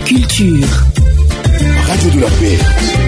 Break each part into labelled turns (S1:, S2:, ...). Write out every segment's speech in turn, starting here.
S1: Culture.
S2: Radio de la paix.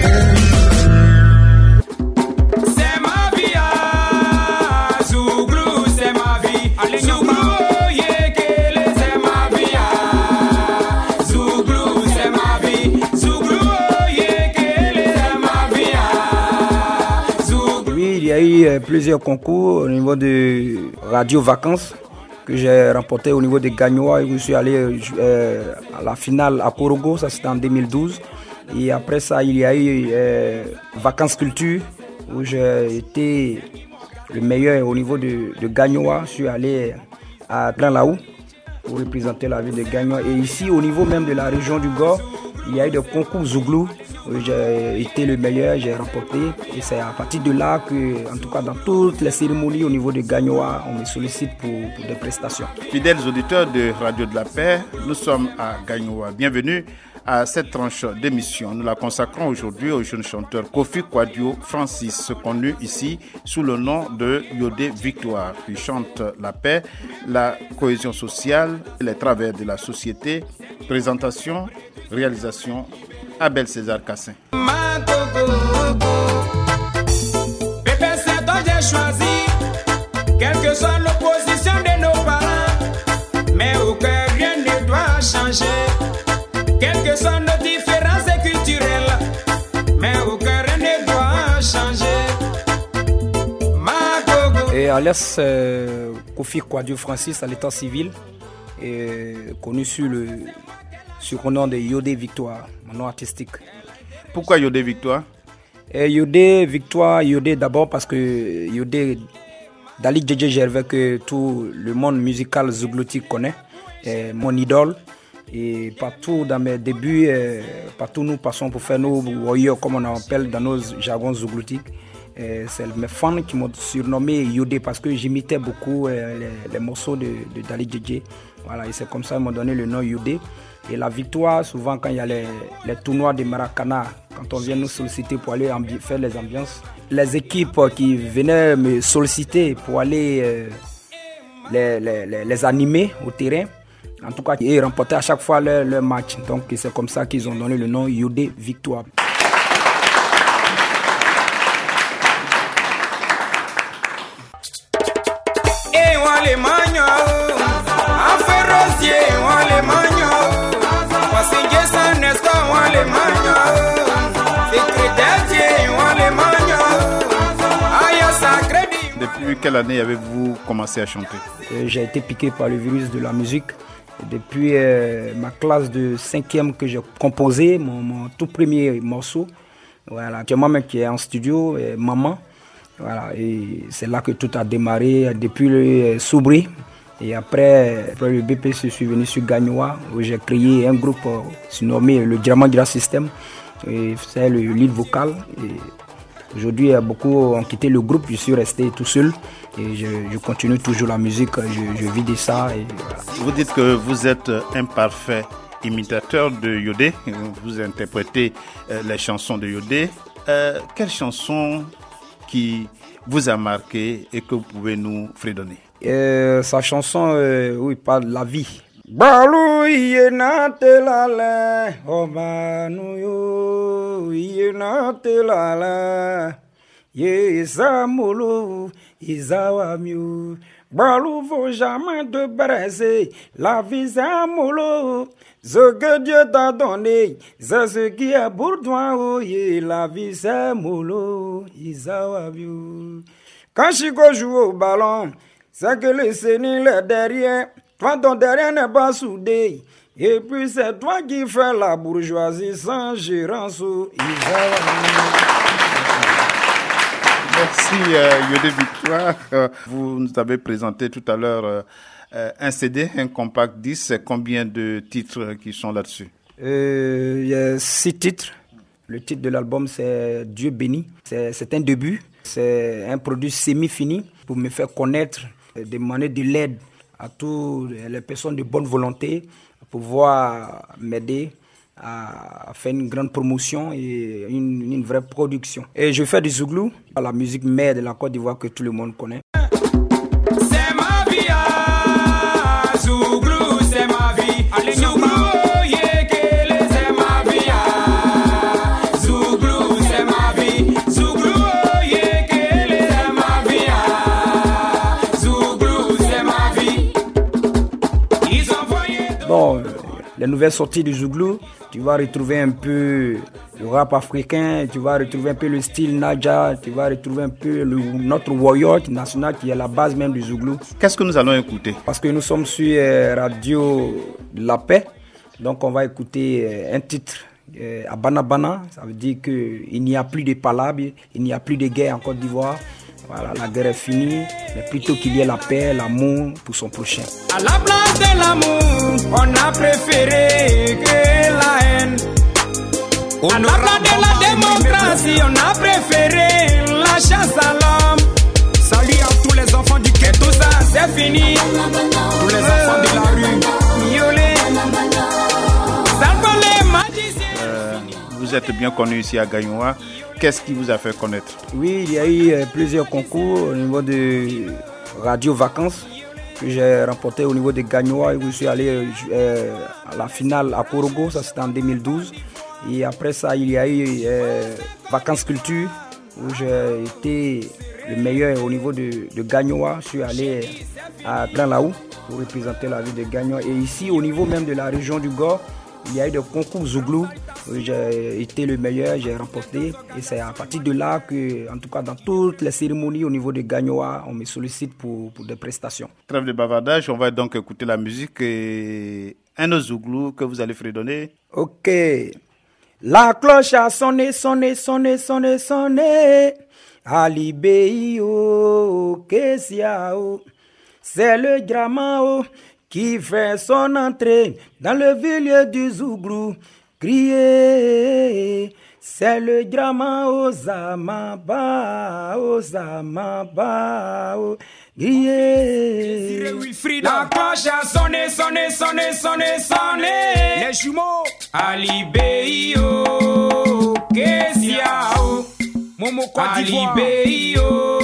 S3: C'est ma vie, Zouglou, c'est ma vie. Allez, Zouglou, yekele, c'est ma vie, Zouglou, c'est ma vie. Zouglou, yekele, c'est ma vie, Zouglou.
S4: Oui, il y a eu plusieurs concours au niveau de Radio Vacances que j'ai remporté au niveau de Gagnoa. Je suis allé à la finale à Korogo, ça c'était en 2012. Et après ça, il y a eu Vacances Culture où j'ai été le meilleur au niveau de Gagnoa. Je suis allé à Grand Laou pour représenter la ville de Gagnoa. Et ici, au niveau même de la région du Gord, il y a eu des concours Zouglou où j'ai été le meilleur, j'ai remporté. Et c'est à partir de là que, en tout cas dans toutes les cérémonies au niveau de Gagnoa, on me sollicite pour des prestations.
S5: Fidèles auditeurs de Radio de la Paix, nous sommes à Gagnoa. Bienvenue à cette tranche d'émission. Nous la consacrons aujourd'hui au jeune chanteur Kofi Kwadio Francis, connu ici sous le nom de Yodé Victoire. Il chante la paix, la cohésion sociale, les travers de la société. Présentation, réalisation, Abel César Cassin.
S3: Pépé, c'est toi j'ai choisi, quelle que soit l'opposition de nos parents, mais au cœur rien ne doit changer. Quelles que soient nos différences culturelles, mais au cœur rien ne doit changer.
S4: Et alias Kofi Kwadio Francis à l'état civil, connu sur le surnom de Yodé Victoire, mon nom artistique.
S5: Pourquoi Yodé Victoire?
S4: Yodé Victoire, Yodé d'abord parce que Yodé, Dali Djedje Gervais que tout le monde musical zougloutique connaît, est mon idole. Et partout dans mes débuts, partout nous passons pour faire nos warriors comme on appelle dans nos jargons zougloutiques. C'est mes fans qui m'ont surnommé Yodé parce que j'imitais beaucoup les morceaux de Dali Djedje. Voilà, et c'est comme ça qu'ils m'ont donné le nom Yodé. Et la victoire, souvent quand il y a les tournois de Maracana, quand on vient nous solliciter pour aller faire les ambiances, les équipes qui venaient me solliciter pour aller les animer au terrain, en tout cas, ils remportaient à chaque fois leur match. Donc c'est comme ça qu'ils ont donné le nom Yodé Victoire.
S3: Et on les mange, en ferrosier, on les mange. Parce que ça n'est pas, on les mange. Secrétaire, on les mange. Aïe, sacré.
S5: Depuis quelle année avez-vous commencé à chanter?
S4: J'ai été piqué par le virus de la musique. Depuis ma classe de 5e que j'ai composé, mon tout premier morceau. Voilà, c'est moi-même qui est en studio, Maman. Voilà, et c'est là que tout a démarré depuis le Soubri. Et après le BPC, je suis venu sur Gagnoa où j'ai créé un groupe surnommé le Diamant Gira System. Et c'est le lead vocal. Et aujourd'hui, beaucoup ont quitté le groupe, je suis resté tout seul. Et je continue toujours la musique, je vis de ça. Et voilà.
S5: Vous dites que vous êtes un parfait imitateur de Yodé. Vous interprétez les chansons de Yodé. Quelle chanson qui vous a marqué et que vous pouvez nous fredonner?
S4: Sa chanson, où il parle de la vie. Balou yenate lala, omanu yo yenate lala, yesamolo izawamiu. Balou faut jamais te braiser, la vie c'est un mollo. Ce que Dieu t'a donné, c'est ce qui est pour toi, oh yeah. La vie c'est un mollo, izawamiu. Quand Chico joue au ballon, c'est que le Seigneur est derrière. Toi, ton derrière n'est pas soudé. Et puis, c'est toi qui fais la bourgeoisie sans gérance.
S5: Merci, Yodé Victoire. Vous nous avez présenté tout à l'heure un CD, un compact 10. Combien de titres qui sont là-dessus?
S4: Il y a 6 titres. Le titre de l'album, c'est Dieu béni. C'est un début. C'est un produit semi-fini pour me faire connaître, demander de l'aide à toutes les personnes de bonne volonté pour pouvoir m'aider à faire une grande promotion et une vraie production. Et je fais du zouglou, la musique mère de la Côte d'Ivoire que tout le monde connaît.
S3: C'est ma vie, Zouglou, c'est ma vie. Allez, Zouglou, yekele,
S4: Sinon, les nouvelles sorties du Zouglou, tu vas retrouver un peu le rap africain, tu vas retrouver un peu le style Naja, tu vas retrouver un peu notre warrior national qui est la base même du Zouglou.
S5: Qu'est-ce que nous allons écouter?
S4: Parce que nous sommes sur Radio de la Paix, donc on va écouter un titre à Banabana, ça veut dire qu'il n'y a plus de palabres, il n'y a plus de guerre en Côte d'Ivoire. Voilà, la guerre est finie, mais plutôt qu'il y ait la paix, l'amour pour son prochain.
S3: À la place de l'amour, on a préféré que la haine. À la place de la démocratie, on a préféré la chasse à l'homme. Salut à tous les enfants du quai, tout ça c'est fini. Tous les enfants de la rue, miaulés. Salve les magiciens.
S5: Vous êtes bien connu ici à Gagnoa. Qu'est-ce qui vous a fait connaître?
S4: Oui, il y a eu plusieurs concours au niveau de Radio Vacances que j'ai remporté au niveau de Gagnoa. Je suis allé à la finale à Korogo, ça c'était en 2012. Et après ça, il y a eu Vacances Culture où j'ai été le meilleur au niveau de Gagnoa. Je suis allé à Grand Laou pour représenter la ville de Gagnoa. Et ici, au niveau même de la région du Gord, il y a eu des concours Zouglou. J'ai été le meilleur, j'ai remporté. Et c'est à partir de là que, en tout cas, dans toutes les cérémonies au niveau de Gagnoa, on me sollicite pour des prestations.
S5: Trêve de bavardage, on va donc écouter la musique et un Zouglou que vous allez fredonner.
S4: Ok. La cloche a sonné, sonné, sonné, sonné, sonné. Alibéo, Kessiao. C'est le Dramao qui fait son entrée dans le milieu du Zouglou. Crier, c'est le drama Ozamaba, Ozamaba, crier.
S3: La cloche a sonné, sonné, sonné, sonné, sonné. Les jumeaux, Alibéo, Kessiao. Momo Côte d'Ivoire. Alibéo,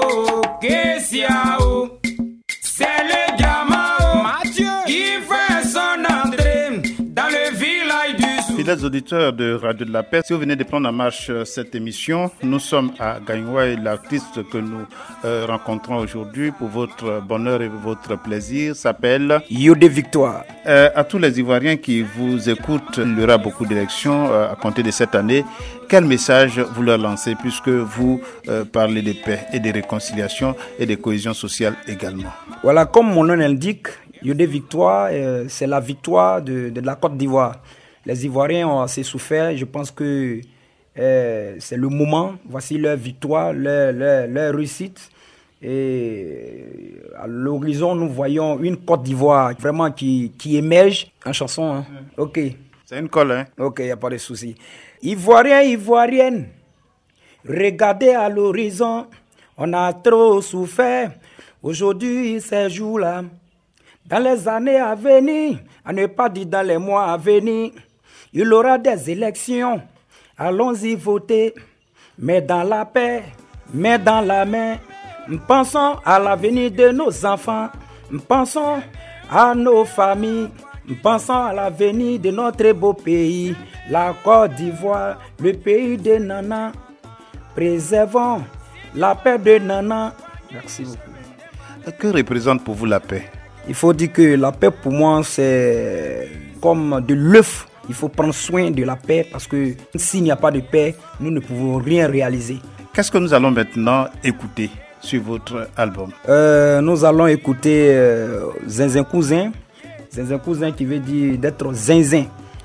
S3: Kessiao. C'est le drama Mathieu qui fait son entrée dans le village du Zouglou.
S5: Fidèles auditeurs de Radio de la Paix, si vous venez de prendre en marche cette émission, nous sommes à Gagnoa et l'artiste que nous rencontrons aujourd'hui pour votre bonheur et votre plaisir s'appelle
S4: Yodé Victoire.
S5: À tous les Ivoiriens qui vous écoutent, il y aura beaucoup d'élections à compter de cette année. Quel message vous leur lancez puisque vous parlez de paix et de réconciliation et de cohésion sociale également?
S4: Voilà, comme mon nom l'indique, Yodé Victoire, c'est la victoire de la Côte d'Ivoire. Les Ivoiriens ont assez souffert. Je pense que c'est le moment. Voici leur victoire, leur réussite. Et à l'horizon, nous voyons une Côte d'Ivoire vraiment qui émerge en chanson. Hein. Ok.
S5: C'est une colle, hein?
S4: Ok, il n'y a pas de souci. Ivoiriens, Ivoiriennes, regardez à l'horizon. On a trop souffert. Aujourd'hui, ces jours-là. Dans les années à venir, à ne pas dire dans les mois à venir, il y aura des élections. Allons-y voter, mais dans la paix, mais dans la main. Pensons à l'avenir de nos enfants. Pensons à nos familles. Pensons à l'avenir de notre beau pays, la Côte d'Ivoire, le pays de Nana. Préservons la paix de Nana. Merci beaucoup.
S5: Que représente pour vous la paix?
S4: Il faut dire que la paix pour moi c'est comme de l'œuf. Il faut prendre soin de la paix parce que s'il n'y a pas de paix, nous ne pouvons rien réaliser.
S5: Qu'est-ce que nous allons maintenant écouter sur votre album?
S4: Nous allons écouter Zinzin Cousin. Zinzin Cousin qui veut dire d'être zinzin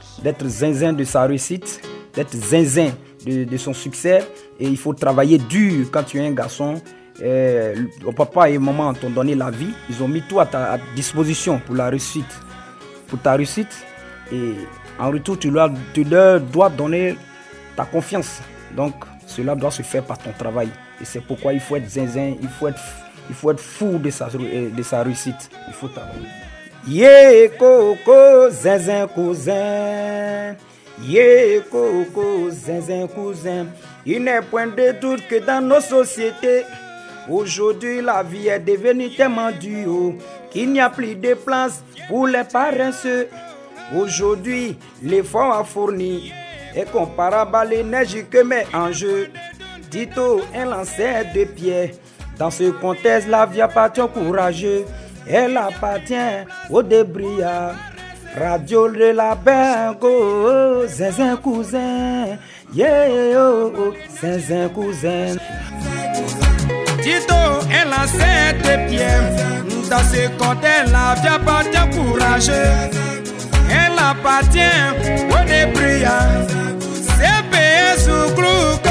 S4: de sa réussite, d'être zinzin de son succès. Et il faut travailler dur quand tu es un garçon. Ton papa et maman t'ont donné la vie, ils ont mis tout à ta disposition pour la réussite, pour ta réussite, et en retour tu leur dois donner ta confiance. Donc cela doit se faire par ton travail, et c'est pourquoi il faut être zinzin, il faut être fou de sa réussite. Il faut travailler. Yeah coco zinzin cousin, yeah coco zinzin cousin. Il n'est point de doute que dans nos sociétés aujourd'hui, la vie est devenue tellement dure qu'il n'y a plus de place pour les paresseux. Aujourd'hui, l'effort à fournir est comparable à l'énergie que met en jeu Tito, un lanceur de pierre. Dans ce contexte, la vie appartient aux courageux. Elle appartient aux débrouillards. Radio de la Bengo, zinzin cousin, yeah, oh, oh, zinzin cousin.
S3: Tito, elle a 7 pieds, dans ses côtés, elle appartient courageux, elle appartient au débriant, c'est payé sous clouco.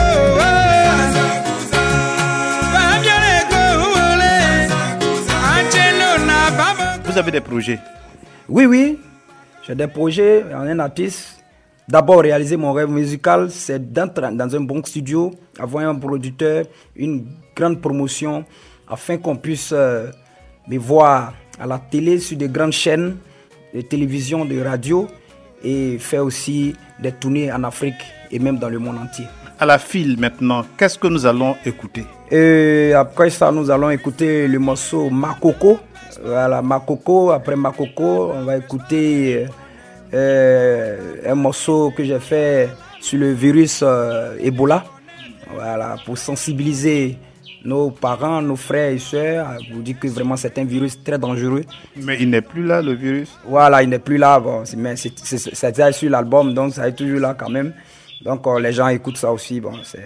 S5: Vous avez des projets?
S4: Oui, j'ai des projets en un artiste. D'abord, réaliser mon rêve musical, c'est d'entrer dans un bon studio, avoir un producteur, une grande promotion, afin qu'on puisse me voir à la télé, sur des grandes chaînes de télévision, de radio, et faire aussi des tournées en Afrique et même dans le monde entier.
S5: À la file maintenant, qu'est-ce que nous allons écouter?
S4: Et après ça, nous allons écouter le morceau Makoko. Voilà, Makoko. Après Makoko, on va écouter un morceau que j'ai fait sur le virus Ebola. Voilà, pour sensibiliser nos parents, nos frères et sœurs, pour dire que vraiment c'est un virus très dangereux.
S5: Mais il n'est plus là, le virus?
S4: Voilà, il n'est plus là. Bon, mais c'est déjà sur l'album, donc ça est toujours là quand même. Donc les gens écoutent ça aussi. Bon, c'est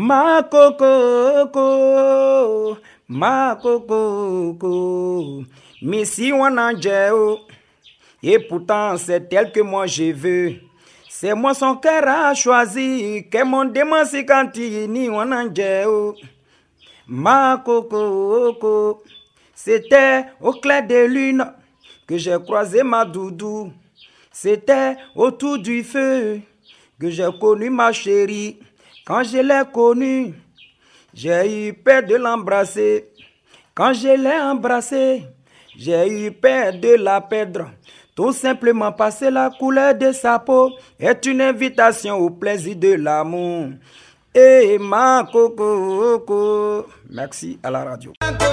S4: Makoko, Makoko, Missy Wananjeo. Et pourtant c'est elle que moi je veux. C'est moi son cœur a choisi. Que mon démon si cantini Wananjeo. Makoko, c'était au clair de lune que j'ai croisé ma doudou. C'était autour du feu que j'ai connu ma chérie. Quand je l'ai connue, j'ai eu peur de l'embrasser. Quand je l'ai embrassée, j'ai eu peur de la perdre. Tout simplement passer la couleur de sa peau est une invitation au plaisir de l'amour. Et ma coco, merci à la radio.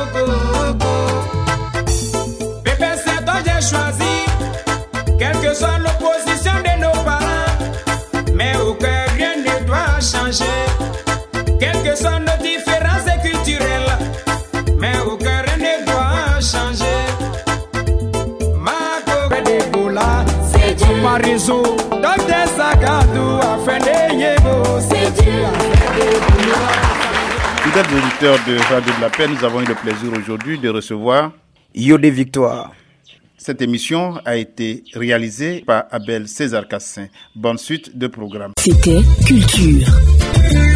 S3: Bébé, c'est toi j'ai choisi, quelle que soit l'opposition de nos parents, mais au cœur rien ne doit changer, quelles que soient nos différences culturelles, mais au cœur rien ne doit changer. Ma coco d'Ebola, c'est du Parisou, donc des sagadou à fin de Yébo, c'est du.
S5: Fidèles auditeurs de Radio de la Paix, nous avons eu le plaisir aujourd'hui de recevoir
S4: Yodé Victoire.
S5: Cette émission a été réalisée par Abel César Cassin. Bonne suite de programme.
S1: C'était Culture.